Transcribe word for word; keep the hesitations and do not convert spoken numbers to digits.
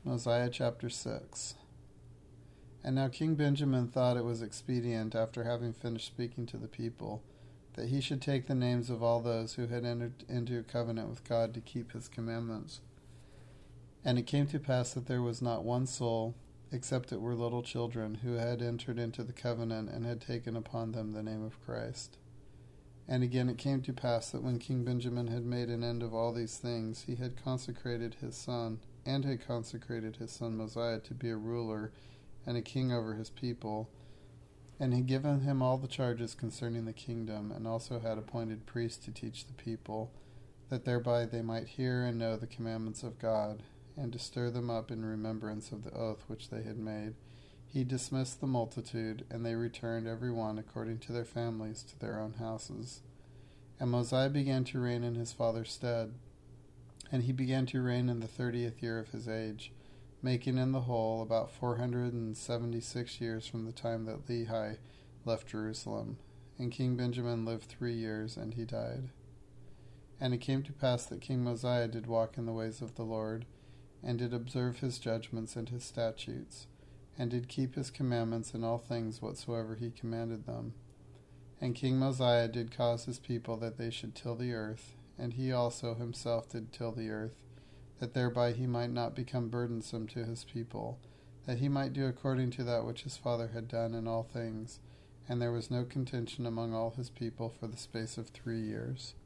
Mosiah chapter six. And now King Benjamin thought it was expedient, after having finished speaking to the people, that he should take the names of all those who had entered into a covenant with God to keep his commandments. And it came to pass that there was not one soul, except it were little children, who had entered into the covenant and had taken upon them the name of Christ. And again it came to pass that when King Benjamin had made an end of all these things, he had consecrated his son, and had consecrated his son Mosiah to be a ruler and a king over his people, and had given him all the charges concerning the kingdom, and also had appointed priests to teach the people, that thereby they might hear and know the commandments of God, and to stir them up in remembrance of the oath which they had made. He dismissed the multitude, and they returned every one according to their families to their own houses. And Mosiah began to reign in his father's stead, and he began to reign in the thirtieth year of his age, making in the whole about four hundred and seventy-six years from the time that Lehi left Jerusalem. And King Benjamin lived three years, and he died. And it came to pass that King Mosiah did walk in the ways of the Lord, and did observe his judgments and his statutes, and did keep his commandments in all things whatsoever he commanded them. And King Mosiah did cause his people that they should till the earth, and he also himself did till the earth, that thereby he might not become burdensome to his people, that he might do according to that which his father had done in all things. And there was no contention among all his people for the space of three years.